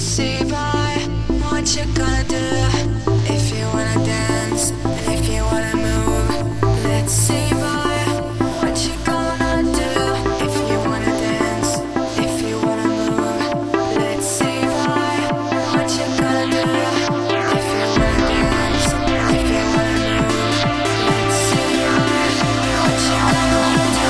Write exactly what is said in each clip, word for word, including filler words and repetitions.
see by what you gonna do. If you wanna dance, and if you wanna move, let's see by what you gonna do. If you wanna dance, if you wanna move, let's see by what you gonna do. If you wanna dance, if you wanna move, let's see by what you gonna do.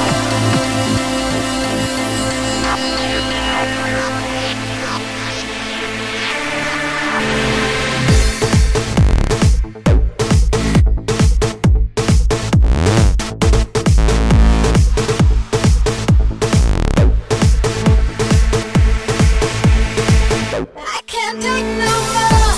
I can't take no more.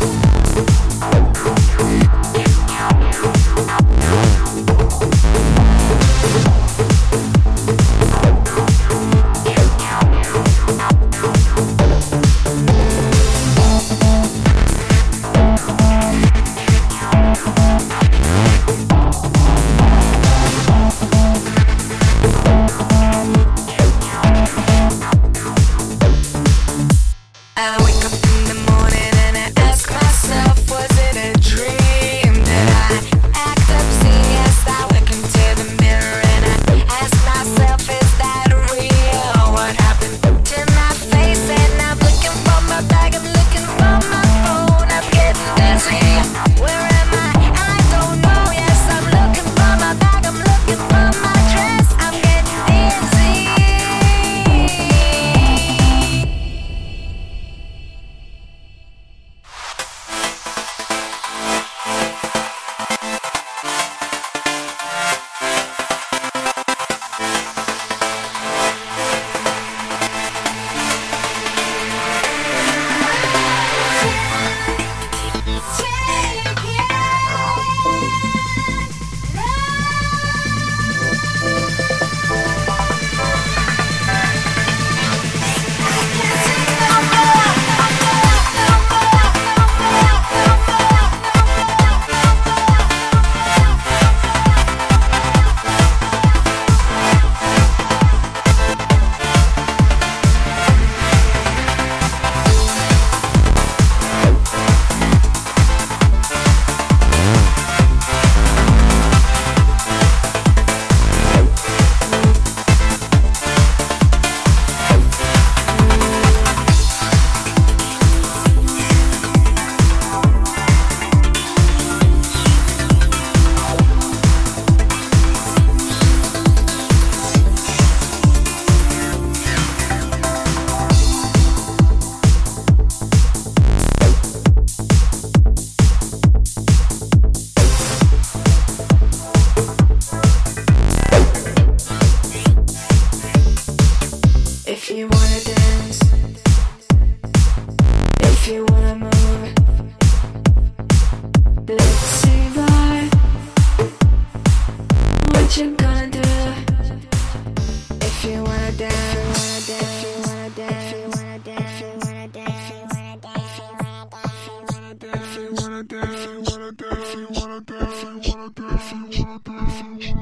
I wake up in the morning and I ask myself, was it a dream? Did I act obscene? Yes, I look into the mirror and I ask myself, is that real? What happened to my face? And I'm looking for my bag, I'm looking for my phone, I'm getting dizzy. Where am I? I don't know. Yes, I'm looking for my bag, I'm looking for my dress, I'm getting dizzy. If you wanna dance, if you wanna move, let's see by what you gonna do. If you wanna dance, if you wanna dance, if you wanna dance, if you wanna dance, if you wanna dance, if you wanna dance, if you wanna dance, if you wanna dance, if you wanna dance, if you wanna dance, if you wanna dance, if you wanna dance, if you wanna dance, if you wanna